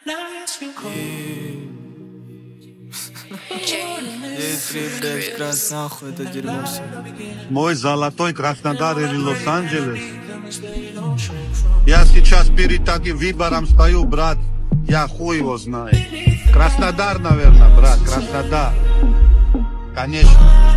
Нахуй это дерьмо все. Мой золотой Краснодар или Лос-Анджелес. Я сейчас перед таким выбором стою, брат. Я хуй его знаю. Краснодар, наверное, брат, Краснодар. Конечно.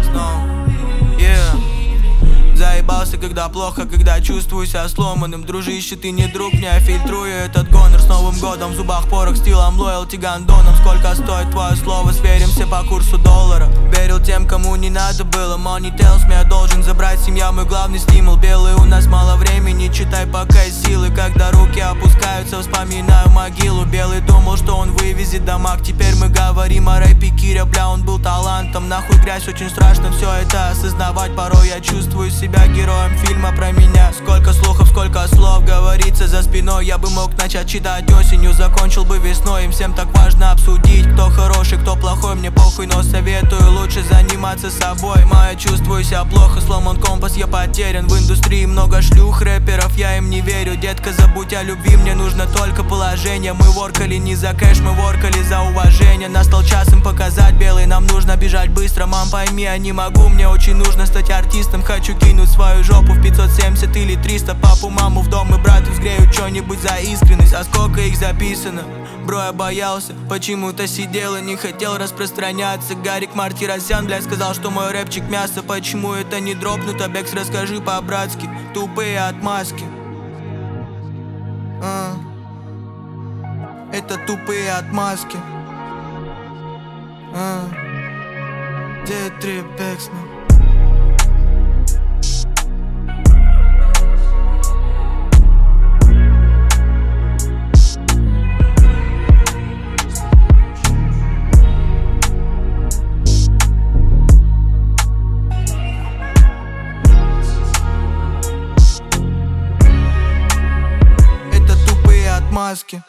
Заебался, когда плохо, когда чувствую себя сломанным. Дружище, ты не друг, не фильтрую этот гонор. С Новым годом в зубах порох, стилом лоялти гандоном. Сколько стоит твое слово, сверимся по курсу доллара. Верил тем, кому не надо было. Money tells me, я должен забрать, семья мой главный стимул. Белый, у нас мало времени, читай пока есть силы. Когда руки опускаются, вспоминаю могилу. Белый думал, что он вывезет дамаг. Теперь мы говорим о рэпе Киря, бля, он был талантом. Нахуй грязь, очень страшно все это осознавать. Порой я чувствую себя героем фильма про меня. Сколько слухов, сколько слов говорится за спиной. Я бы мог начать читать осенью, закончил бы весной. Им всем так важно обсудить, кто хороший, кто плохой. Мне похуй, но советую лучше заниматься собой. Я чувствую себя плохо, сломан компас, я потерян. В индустрии много шлюх, рэперов, я им не верю. Детка, забудь о любви, мне нужно только положение. Мы воркали не за кэш, мы воркали за уважение. Настал час им показать, белый, нам нужно бежать быстро. Мам, пойми, я не могу, мне очень нужно стать артистом. Хочу кинуть свою жопу в 570 или 300. Папу, маму в дом и брату сгреют что-нибудь за искренность. А сколько их записано? Бро, я боялся, почему-то сидел и не хотел распространяться. Гарик Мартиросян, блядь, сказал, что мой рэпчик мясо. Почему это не дропнуто? Бекс, расскажи по-братски. Тупые отмазки. Это тупые отмазки. Д3 Бекс, ну. Маски.